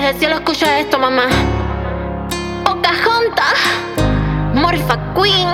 desde el cielo escucha esto, mamá. Pocahontas, Morpha Queen.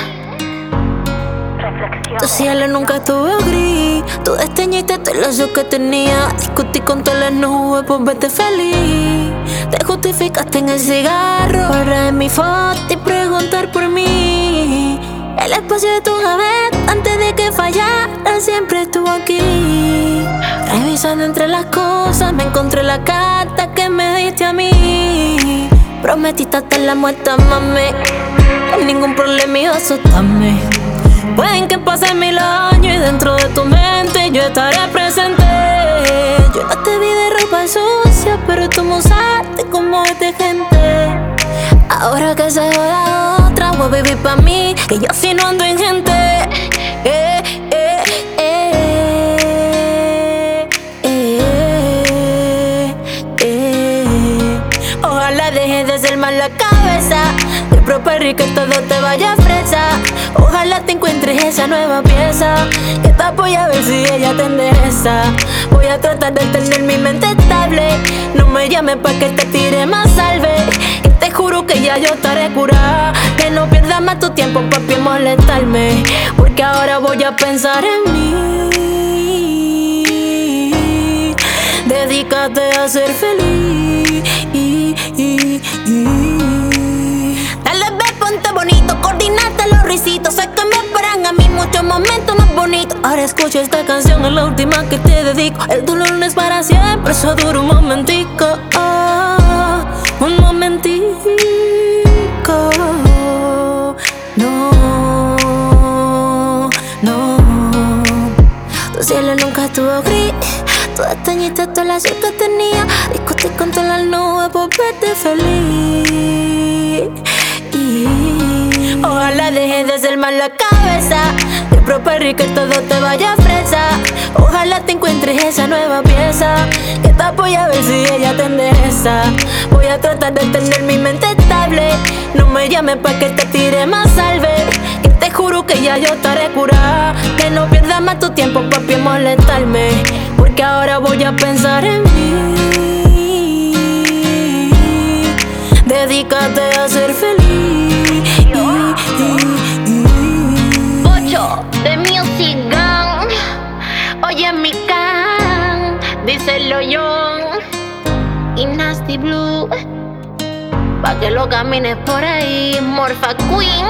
Tu cielo nunca estuvo gris. Tú desteñiste todo el lazo que tenía. Discutí con todas las nubes por verte feliz. Te justificaste en el cigarro, borrar en mi foto y preguntar por mí. El espacio de tu gaveta antes de que fallara siempre estuvo aquí. Revisando entre las cosas me encontré la carta que me diste a mí. Prometiste hasta la muerte, mami. Ningún problema iba a asustarme. Pueden que pasen 1000 años y dentro de tu mente yo estaré presente. Yo no te vi de ropa sucia, pero tú me usaste como detergente. Ahora que se joda otra, voy a vivir pa' mí, que yo si no ando en gente. Ojalá dejes de ser mal la cabeza, de proper y que todo te vaya fresa. Ojalá te encuentres esa nueva pieza que te apoya a ver si ella te endereza. Voy a tratar de tener mi mente estable. No me llames pa' que te tire más salve. Y te juro que ya yo estaré curada. Que no pierdas más tu tiempo, papi, en molestarme. Porque ahora voy a pensar en mí. Dedícate a ser feliz. Dale, ve, ponte bonito, coordinate los risitos. Sé que me esperan a mí muchos momentos más bonitos. Ahora escucha esta canción, es la última que te dedico. El dolor no es para siempre, eso dura un momentico. Un momentico. No. Tu cielo nunca estuvo gris. Tú desteñiste todo el lazo que tenía. Discutí con todas las nubes por verte feliz. Ojalá dejes de ser mal la cabeza, de proper y que todo te vaya fresa. Ojalá te encuentres esa nueva pieza que te apoya a ver si ella te endereza. Voy a tratar de tener mi mente estable. No me llames pa' que te tire más salve. Y te juro que ya yo estaré curada. Que no pierdas más tu tiempo, papi, en molestarme. Porque ahora voy a pensar en mí. Dedícate a ser feliz. Ocho de Music Gang. Oye mi can, díselo Young y Nasty Blue. Pa' que lo camines por ahí, Morpha Queen.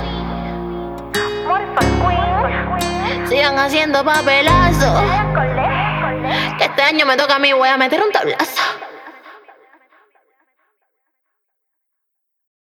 Sigan haciendo papelazo. Que este año me toca a mí, voy a meter un tablazo.